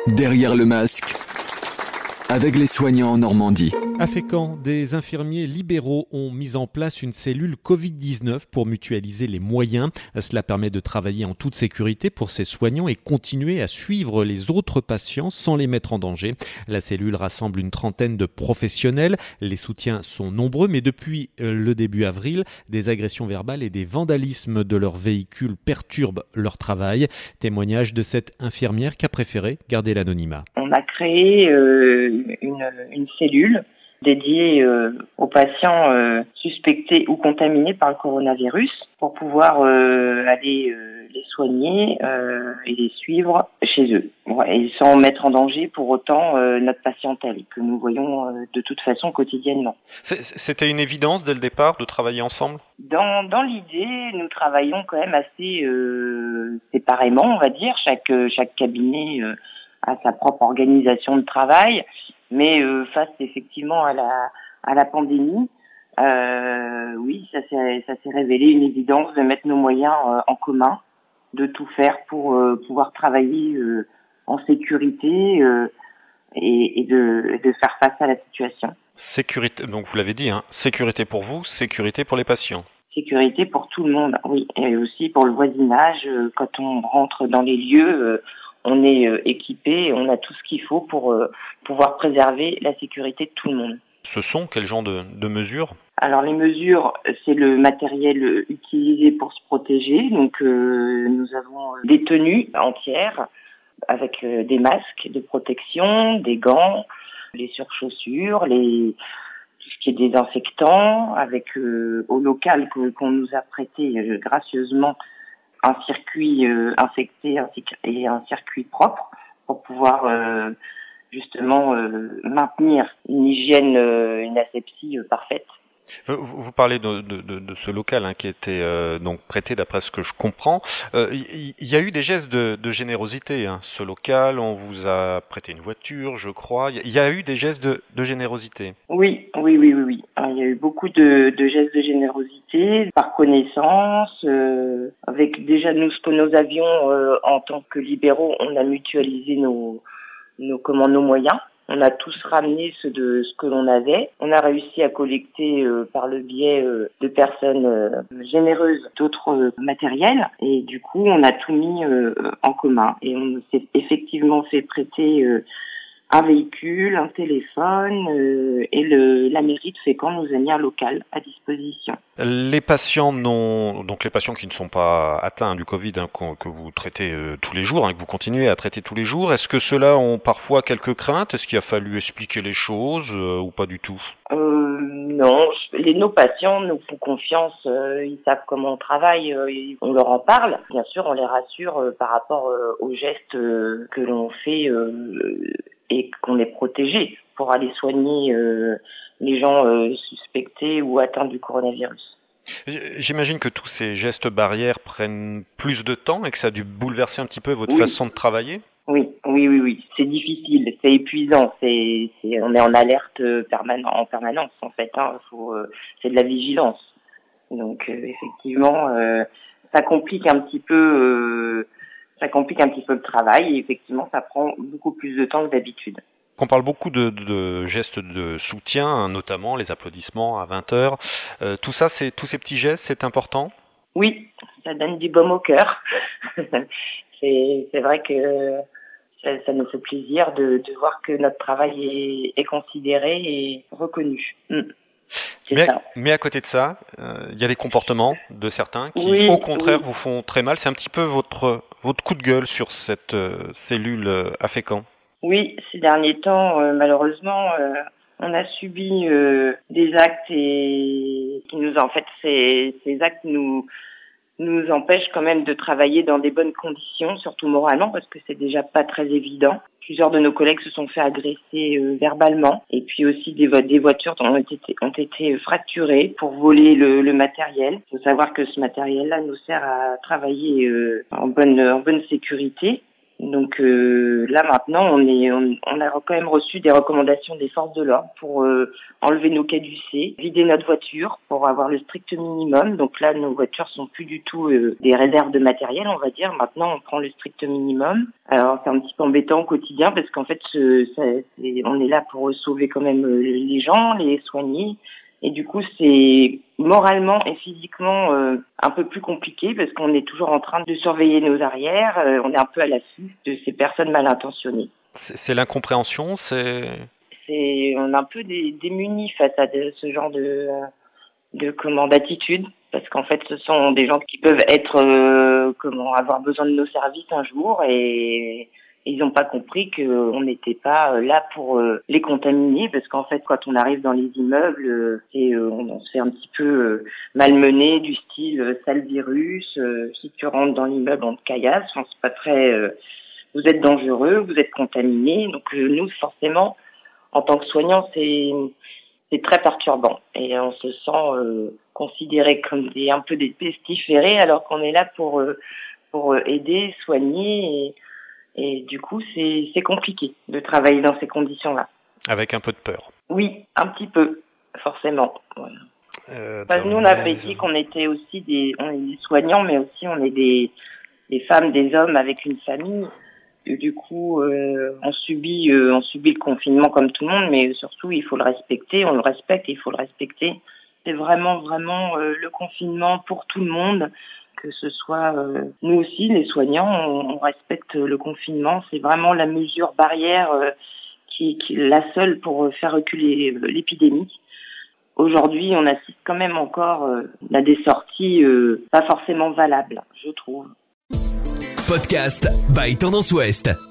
Derrière le masque, avec les soignants en Normandie. À Fécamp, des infirmiers libéraux ont mis en place une cellule Covid-19 pour mutualiser les moyens. Cela permet de travailler en toute sécurité pour ces soignants et continuer à suivre les autres patients sans les mettre en danger. La cellule rassemble une trentaine de professionnels. Les soutiens sont nombreux, mais depuis le début avril, des agressions verbales et des vandalismes de leurs véhicules perturbent leur travail. Témoignage de cette infirmière qui a préféré garder l'anonymat. On a créé une cellule dédiée aux patients suspectés ou contaminés par le coronavirus pour pouvoir aller les soigner et les suivre chez eux. Et sans mettre en danger pour autant notre patientèle que nous voyons de toute façon quotidiennement. C'était une évidence dès le départ de travailler ensemble ? Dans l'idée, nous travaillons quand même assez séparément, on va dire. Chaque cabinet a sa propre organisation de travail, mais face effectivement à la pandémie, oui, ça s'est révélé une évidence de mettre nos moyens en commun, de tout faire pour pouvoir travailler en sécurité et de faire face à la situation. Sécurité, donc vous l'avez dit, sécurité pour vous, sécurité pour les patients. Sécurité pour tout le monde, oui, et aussi pour le voisinage. Quand on rentre dans les lieux, on est équipé, on a tout ce qu'il faut pour pouvoir préserver la sécurité de tout le monde. Ce sont quel genre de mesures ? Alors les mesures, c'est le matériel utilisé pour se protéger. Donc nous avons des tenues entières avec des masques de protection, des gants, les surchaussures, tout ce qui est désinfectant, avec au local qu'on nous a prêté gracieusement un circuit infecté et un circuit propre pour pouvoir justement maintenir une hygiène, une asepsie parfaite. Vous parlez de ce local qui était donc prêté d'après ce que je comprends. Il y a eu des gestes de générosité. Ce local, on vous a prêté une voiture, je crois. Il y a eu des gestes de générosité. Oui. Il y a eu beaucoup de gestes de générosité, par connaissance, avec déjà nous ce que nous avions en tant que libéraux, on a mutualisé nos moyens. On a tous ramené ce que l'on avait. On a réussi à collecter par le biais de personnes généreuses d'autres matériels. Et du coup, on a tout mis en commun. Et on s'est effectivement fait prêter un véhicule, un téléphone et la mairie de Fécamp nous a mis un local à disposition. Les patients qui ne sont pas atteints du Covid que vous traitez tous les jours, que vous continuez à traiter tous les jours, est-ce que ceux-là ont parfois quelques craintes ? Est-ce qu'il a fallu expliquer les choses ou pas du tout ? Non, nos patients nous font confiance, ils savent comment on travaille, on leur en parle. Bien sûr, on les rassure par rapport aux gestes que l'on fait et qu'on est protégé pour aller soigner les gens suspectés ou atteints du coronavirus. J'imagine que tous ces gestes barrières prennent plus de temps et que ça a dû bouleverser un petit peu votre façon de travailler. Oui. C'est difficile, c'est épuisant, on est en alerte en permanence en fait. C'est de la vigilance. Donc effectivement, ça complique un petit peu le travail et effectivement, ça prend beaucoup plus de temps que d'habitude. On parle beaucoup de gestes de soutien, notamment les applaudissements à 20h. Tous ces petits gestes, c'est important ? Oui, ça donne du baume au cœur. C'est vrai que ça nous fait plaisir de voir que notre travail est considéré et reconnu. Mais à côté de ça, il y a des comportements de certains qui, au contraire, vous font très mal. C'est un petit peu votre coup de gueule sur cette cellule à Fécamp. Oui, ces derniers temps, malheureusement, on a subi des actes et ces actes nous empêchent quand même de travailler dans des bonnes conditions, surtout moralement, parce que c'est déjà pas très évident. Plusieurs de nos collègues se sont fait agresser verbalement, et puis aussi des voitures ont été fracturées pour voler le matériel. Il faut savoir que ce matériel-là nous sert à travailler en bonne sécurité. Donc là maintenant, on a quand même reçu des recommandations des forces de l'ordre pour enlever nos caducées, vider notre voiture pour avoir le strict minimum. Donc là, nos voitures sont plus du tout des réserves de matériel, on va dire. Maintenant, on prend le strict minimum. Alors c'est un petit peu embêtant au quotidien parce qu'en fait, on est là pour sauver quand même les gens, les soigner. Et du coup, c'est moralement et physiquement un peu plus compliqué parce qu'on est toujours en train de surveiller nos arrières. On est un peu à l'affût de ces personnes mal intentionnées. C'est l'incompréhension, on est un peu démunis face à ce genre d'attitude, parce qu'en fait, ce sont des gens qui peuvent être avoir besoin de nos services un jour et ils n'ont pas compris qu'on n'était pas là pour les contaminer, parce qu'en fait, quand on arrive dans les immeubles, on se fait un petit peu malmener, du style sale virus. Si tu rentres dans l'immeuble, on te caillasse. Enfin, c'est pas très. Vous êtes dangereux, vous êtes contaminé. Donc nous, forcément, en tant que soignants, c'est très perturbant et on se sent considéré comme un peu des pestiférés, alors qu'on est là pour aider, soigner. Et du coup, c'est compliqué de travailler dans ces conditions-là. Avec un peu de peur. Oui, un petit peu, forcément. Voilà. Nous, on avait dit qu'on était aussi on est des soignants, mais aussi on est des femmes, des hommes avec une famille. Et du coup, on subit le confinement comme tout le monde, mais surtout, il faut le respecter. On le respecte et il faut le respecter. C'est vraiment le confinement pour tout le monde. Que ce soit nous aussi, les soignants, on respecte le confinement. C'est vraiment la mesure barrière qui est la seule pour faire reculer l'épidémie. Aujourd'hui, on assiste quand même encore à des sorties pas forcément valables, je trouve. Podcast by Tendance Ouest.